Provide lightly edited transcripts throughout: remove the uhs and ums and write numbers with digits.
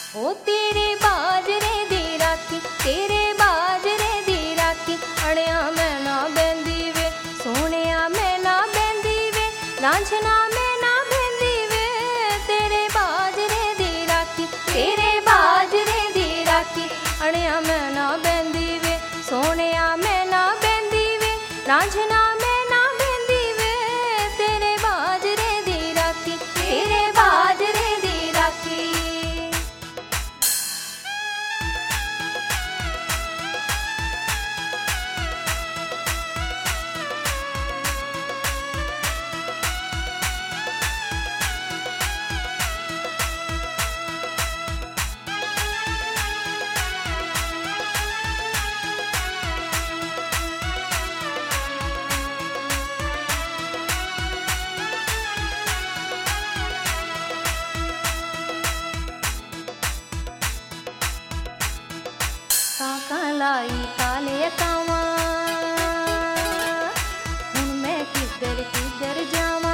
ओ तेरे बाजरे दी राखी, तेरे बाजरे दी राखी, अड़िया मैं ना बेंदी वे, सोहणिया मैं ना बेंदी वे, रांझना मैं ना बेंदी वे, तेरे बाजरे दी राखी, तेरे बाजरे दी राखी, अड़िया मैं ना बेंदी वे, सोहणिया मैं ना बेंदी वे, रांझना मैं ना बेंदी वे, तेरे बाजरे दी राखी, तेरे बाजरे दी राखी। काका लाई काले कावा, हुण मैं किधर किधर जावा,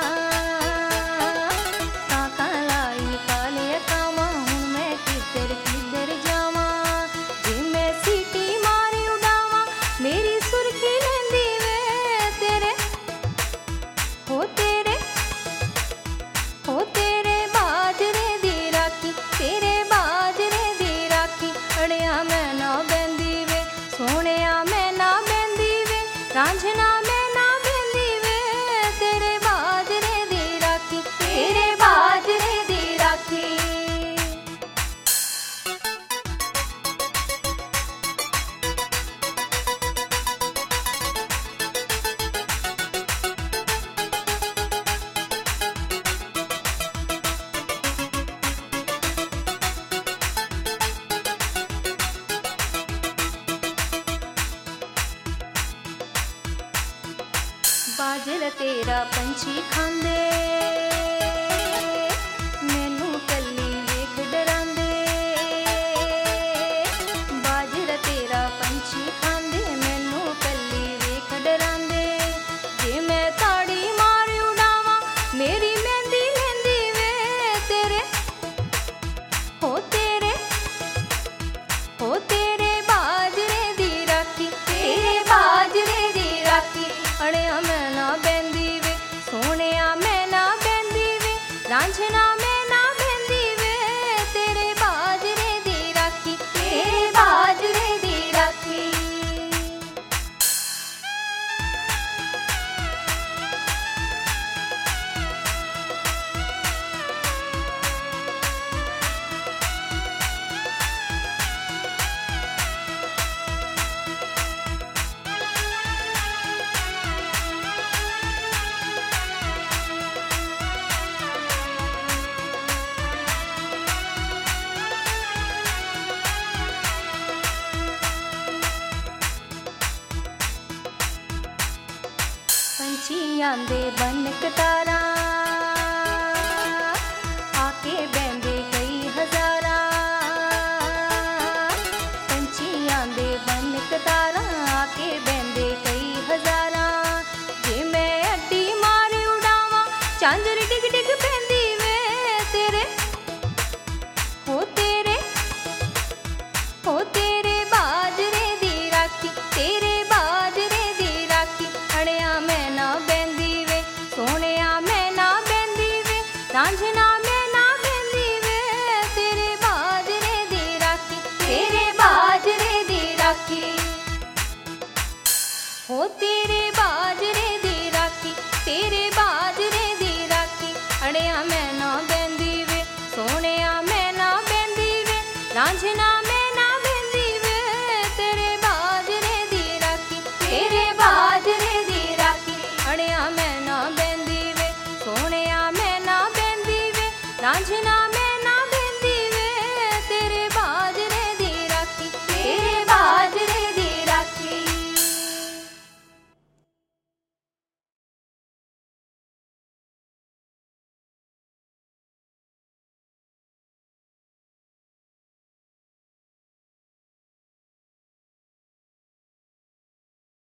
काका लाई काले कावा, हुण मैं किधर किधर जावा, जे मैं सीटी मारी उड़ावा, मेरी सुर्खी लेंदी वे, तेरे हो तेरे बाजरे दी राखी, तेरे बाजरे दी राखी, अड़िया मैं ना बेंदी वे, सोहणिया मैं ना बेंदी वे, रांझना मैं ना बेंदी वे, तेरे बाजरे दी राखी, तेरे बाजरे दी राखी। बाजरा तेरा पंछी खांदे, मैनू कल्ली वेख डरांदे, बाजरा तेरा पंछी खांदे, मैनू कल्ली वेख डरांदे, जे मैं ताड़ी मार उड़ावा, मेरी मेहंदी लेंदी वे, तेरे हो तेरे बाजरे दी राखी, तेरे बाजरे दी राखी, अड़िया मैं ना बेंदी वे, सोहणिया मैं ना बेंदी वे, रांझना मैं ना बेंदी वे, तेरे बाजरे दी राखी, तेरे बाजरे दी राखी। पंछी आंदे बन कतारा, आके बहंदे कई हजारा, पंछी आंदे बन कतारा, आके बहंदे कई हजारा, जे मैं अड्डी मार उड़ावा, चांदर डिग डिग पैंदी वे, तेरे हो तेरे बाजरे दी राखी, तेरे बाजरे दी राखी, अड़िया मैं ना बेंदी वे, सोहणिया मैं ना बेंदी वे, रांझना मैं ना बेंदी वे, तेरे बाजरे दी राखी, तेरे बाजरे दी राखी। हो तेरे बाजरे दी राखी, तेरे बाजरे दी राखी, अड़िया मैं ना बेंदी वे, सोहणिया मैं ना बेंदी वे, रांझना मैं ना बेंदी वे, तेरे बाजरे दी राखी, तेरे बाजरे दी राखी, अड़िया मैं ना बेंदी वे, सोहणिया मैं ना बेंदी वे, रांझना